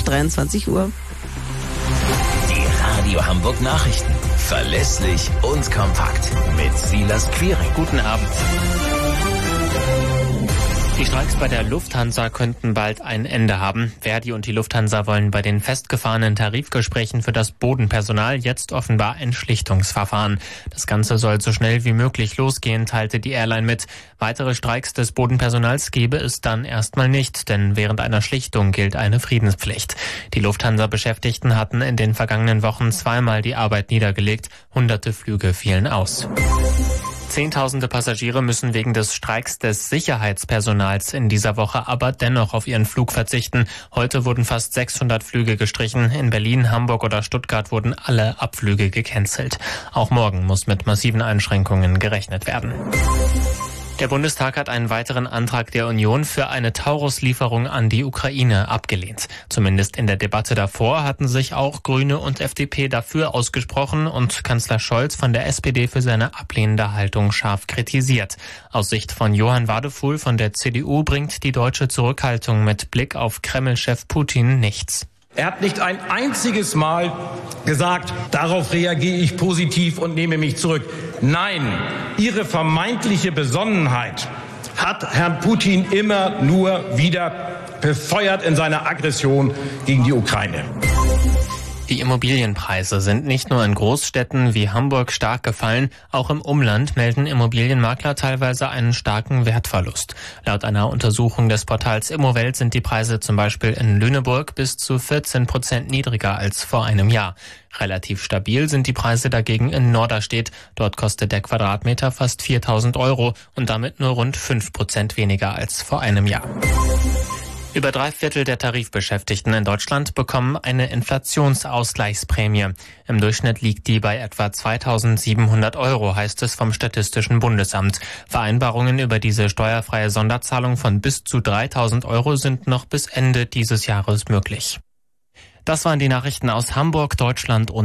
23 Uhr. Die Radio Hamburg Nachrichten. Verlässlich und kompakt. Mit Silas Quiring. Guten Abend. Die Streiks bei der Lufthansa könnten bald ein Ende haben. Verdi und die Lufthansa wollen bei den festgefahrenen Tarifgesprächen für das Bodenpersonal jetzt offenbar ein Schlichtungsverfahren. Das Ganze soll so schnell wie möglich losgehen, teilte die Airline mit. Weitere Streiks des Bodenpersonals gebe es dann erstmal nicht, denn während einer Schlichtung gilt eine Friedenspflicht. Die Lufthansa-Beschäftigten hatten in den vergangenen Wochen zweimal die Arbeit niedergelegt. Hunderte Flüge fielen aus. Zehntausende Passagiere müssen wegen des Streiks des Sicherheitspersonals in dieser Woche aber dennoch auf ihren Flug verzichten. Heute wurden fast 600 Flüge gestrichen. In Berlin, Hamburg oder Stuttgart wurden alle Abflüge gecancelt. Auch morgen muss mit massiven Einschränkungen gerechnet werden. Der Bundestag hat einen weiteren Antrag der Union für eine Taurus-Lieferung an die Ukraine abgelehnt. Zumindest in der Debatte davor hatten sich auch Grüne und FDP dafür ausgesprochen und Kanzler Scholz von der SPD für seine ablehnende Haltung scharf kritisiert. Aus Sicht von Johann Wadefuhl von der CDU bringt die deutsche Zurückhaltung mit Blick auf Kreml-Chef Putin nichts. Er hat nicht ein einziges Mal gesagt, darauf reagiere ich positiv und nehme mich zurück. Nein, Ihre vermeintliche Besonnenheit hat Herrn Putin immer nur wieder befeuert in seiner Aggression gegen die Ukraine. Die Immobilienpreise sind nicht nur in Großstädten wie Hamburg stark gefallen, auch im Umland melden Immobilienmakler teilweise einen starken Wertverlust. Laut einer Untersuchung des Portals Immowelt sind die Preise zum Beispiel in Lüneburg bis zu 14% niedriger als vor einem Jahr. Relativ stabil sind die Preise dagegen in Norderstedt. Dort kostet der Quadratmeter fast 4.000 € und damit nur rund 5% weniger als vor einem Jahr. Über 3/4 der Tarifbeschäftigten in Deutschland bekommen eine Inflationsausgleichsprämie. Im Durchschnitt liegt die bei etwa 2.700 €, heißt es vom Statistischen Bundesamt. Vereinbarungen über diese steuerfreie Sonderzahlung von bis zu 3.000 € sind noch bis Ende dieses Jahres möglich. Das waren die Nachrichten aus Hamburg, Deutschland und